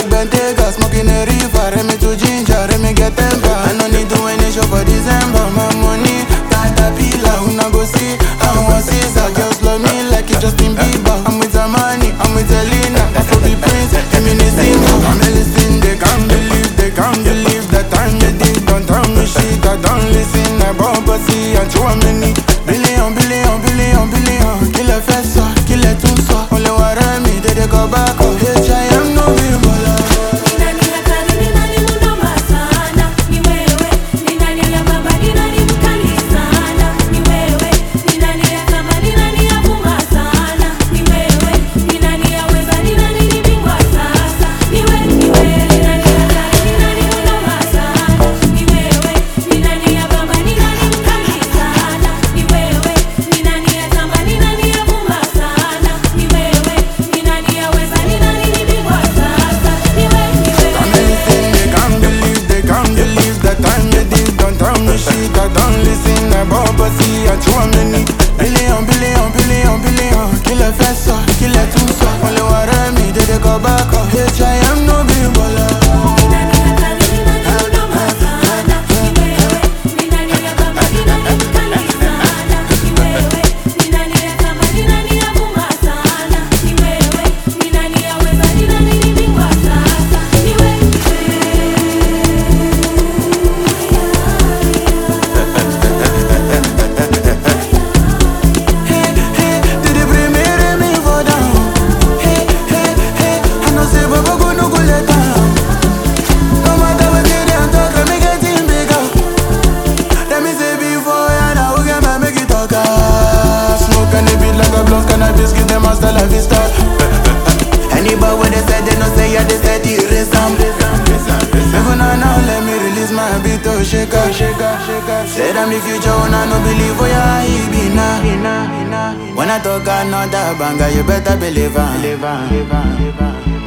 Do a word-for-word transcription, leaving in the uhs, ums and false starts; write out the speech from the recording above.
like Bentayga, smoking a reefer. Remy to ginger, Remy get temper. I no need to any show for December. My money, caterpillar, who na go see? I want Caesar, girls love me like it Justin Bieber. I'm with Armani, I'm with Elena, Afro the Prince, Eminesimo. I'm listening, they can't believe, they can't believe that time you did. Don't tell me shit, I don't listen. I bump a see and show a many billion, billion, billion, billion. Kill a fessa, kill a tunsa. Only what I mean, they go back. Oh, H I am no people. Shit, I don't listen, I bump a see and show a many billion, billion, billion, billion. Kill a fessa, kill a tunsa. Only what I mean, they go back. H I am no big baller. Anybody when they say they no say yeah they steady raise them. Even now let me release my beat to shake up, shake up, shake up. Said I'm the future when I no believe where I be now. When I talk another banger, you better believe it.